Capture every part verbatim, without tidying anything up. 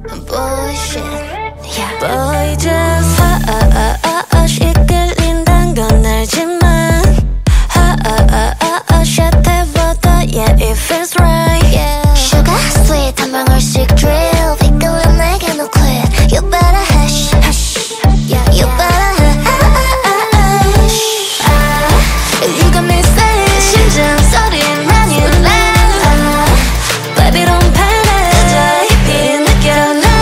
bullshit. Yeah. Boy, just hush. 이끌린단 건 알지만 hush. 때보다 yeah, it feels right. Yeah. Sugar sweet 한 방울씩 drill. 이끌려 내게 no quit. You better hush. Hush. Yeah, You yeah. better hush. You got me saying 심장 소리 많이 loud. Baby don't panic. 그저 깊이 느껴 날.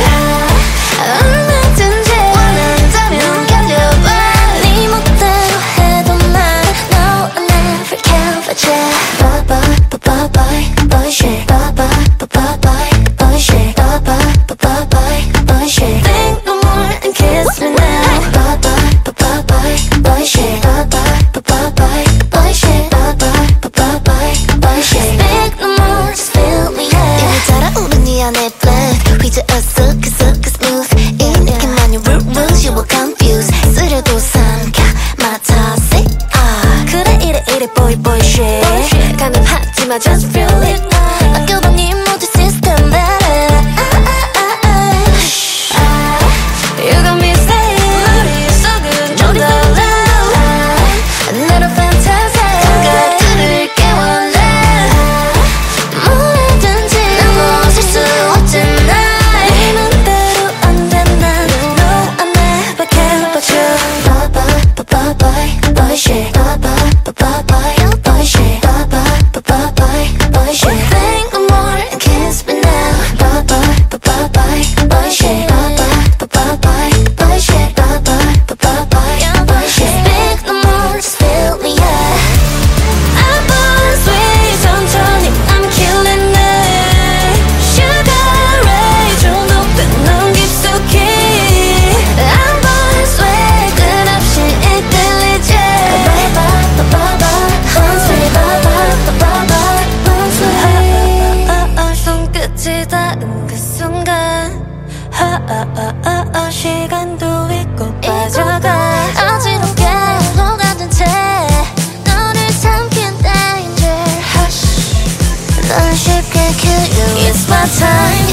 얼마든지 원한다면 견뎌봐. 네 멋대로 해도 난 No, I never care for you. Boy, boy, boy, boy, bullshit. Boy, boy, boy, boy, bullshit. Boy, boy, boy, boy, bullshit. Think no more and kiss me now. Boy, boy, boy, boy, bullshit. Boy, boy, boy, boy, bullshit. Boy, boy, boy, boy, bullshit. Think no more, just feel me yeah. 이미 달아오른 네 안에 black 휘저었어 그저 smooth 이 느낌만이 root rules you will confuse 쓰려도 삼켜 맡아서 아 그래 이래 이래 boy boy shit. 가능하지 마 just feel it. 아껴봐 네 모든 system better You got me saying 머릿속은 좀 더 loud. 나로 fantasy 감각들을 깨워내. 뭐라든지 난 멈출 수 없잖아. 네 맘대로 안 돼 난 No I never care about you. boy boy boy boy bullshit boy boy boy boy bullshit boy boy boy boy bullshit Think no more and kiss me now. boy boy boy boy bullshit boy boy boy boy bullshit boy boy boy boy bullshit Think no more just feel me yeah. I'm born sweet 천천히 I'm killing it. Sugar ray 좀 높은 넌 깊숙이. I'm born sweet 끝없이 이끌리지. boy boy boy boy sweet boy boy boy boy sweet 어, 손끝이 닿은 그 순간 어, 시간도 잊고 빠져가. 어지럽게 흘러가던 채 너를 삼킨 danger hush 넌 쉽게 kill you It's my time